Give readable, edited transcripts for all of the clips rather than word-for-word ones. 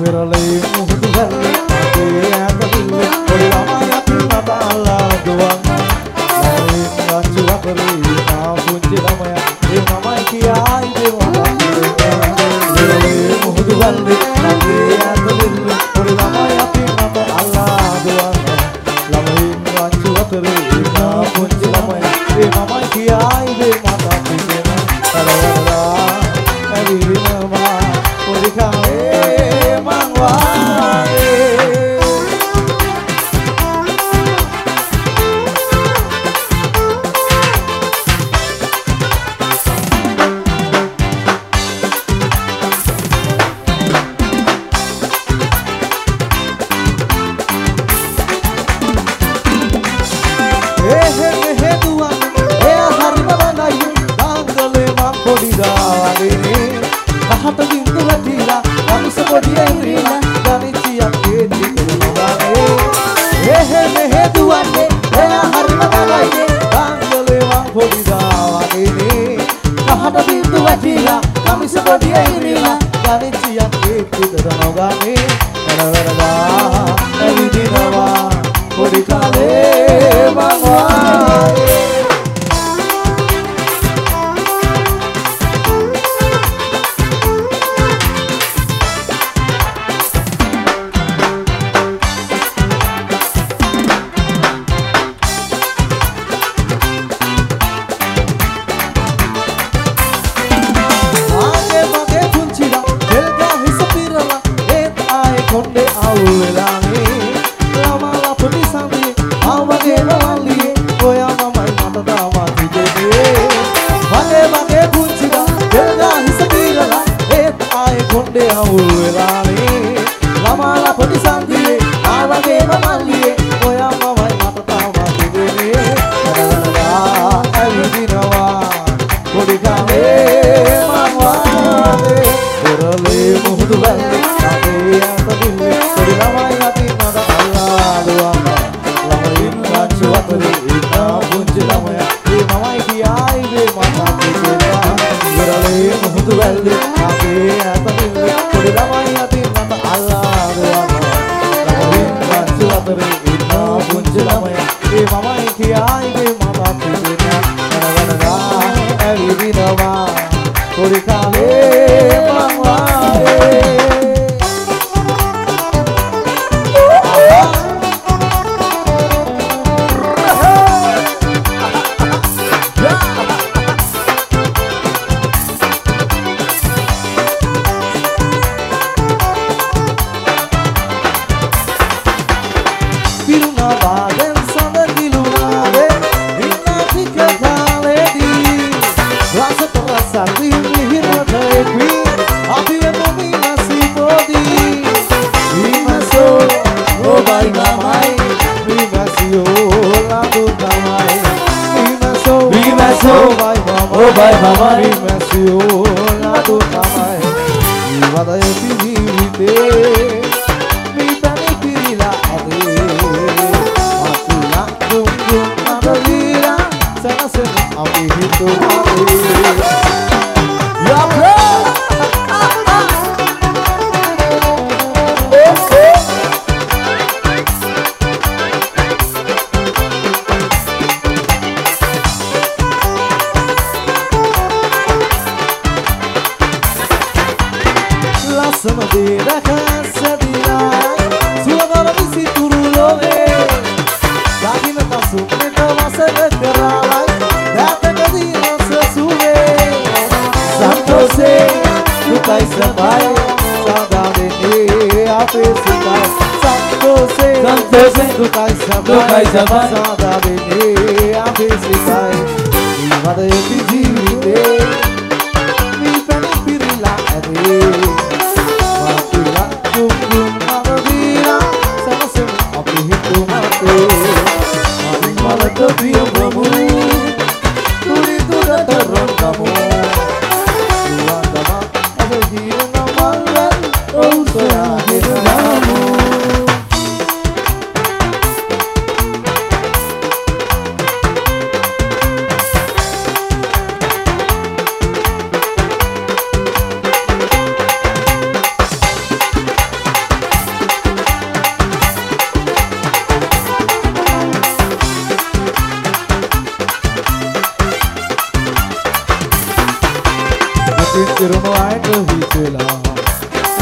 විරලේ මුහුදු වැල්ලේ අපේ ඈත දිල්ලේ පොඩි ළමයි අපි මත අල්ලා දුවන් ළමයි රංචු වපරේ තා පුංචි ළමයා ඒ මමයි කියායි දේවා විරලේ මුහුදු වැල්ලේ අපේ ඈත දිල්ලේ පොඩි ළමයි අපි මත අල්ලා දුවන් ළමයි රංචු වපරේ තා පුංචි ළමයා ඒ මමයි කියායි දේවා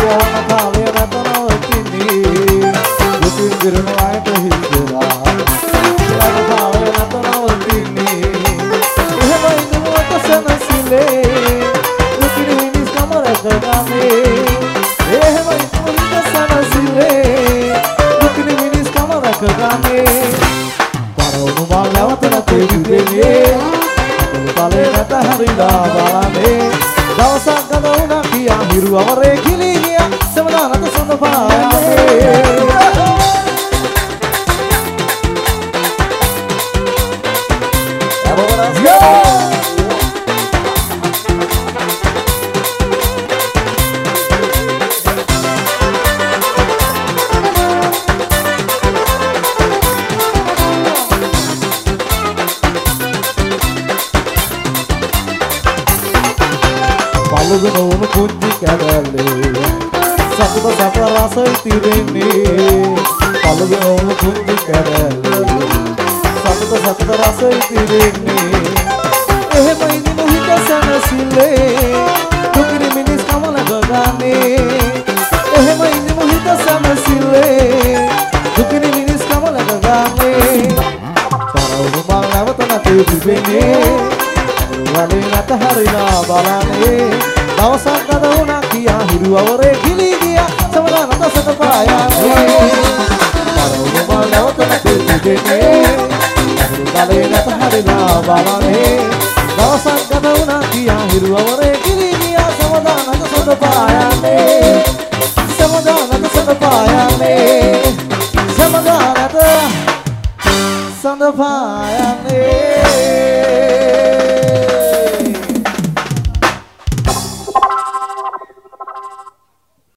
යන කාලය නැත නවතින්නේ දුකින් දිරන අයට හිතලා යන කාලය නැත නවතින්නේ එහෙමයි දුමත සනසිලේ දුකින් මිනිස් කම රැකගන්නේ එහෙමයි දුමත සනසිලේ දුකින් මිනිස් කම රැකගන්නේ පරවුණු මල් නැවත නැතේ විදෙන්නේ තලේ නැත හරිලා බලන්නේ දවසක් ගත වුණා කියා හිරු අවරේ කිලී ගියා සමදා නැත සඳ පායාවේ පළුගෙන වුණු පුංචි කැදල්ලේ සතුට සැප රස ඉතිරෙන්නේ පළුගෙන වුණු පුංචි කැදල්ලේ සතුට සැප රස ඉතිරෙන්නේ එහෙමයි දිනු හිත සනසිල්ලේ දුකින් මිනිස් කම ලගගන්නේ එහෙමයි දිනු හිත සනසිල්ලේ දුකින් මිනිස් කම ලගගන්නේ පරවුණු මල් නැවත නැති දිවෙන්නේ වලේ නැත හරිලා බලන්නේ දවසක් ගත වුණා කියා හිරු අවරේ කිලී ගියා සමදා නැත සත පායාවේ පරවුණු මල් නැවත නැති දිවෙන්නේ වලේ නැත හරිලා බලන්නේ දවසක් ගත වුණා කියා හිරු අවරේ කිලී ගියා සමදා නැත සත පායාවේ සමදා නැත සත පායාවේ සමදා නැත සත පායාවේ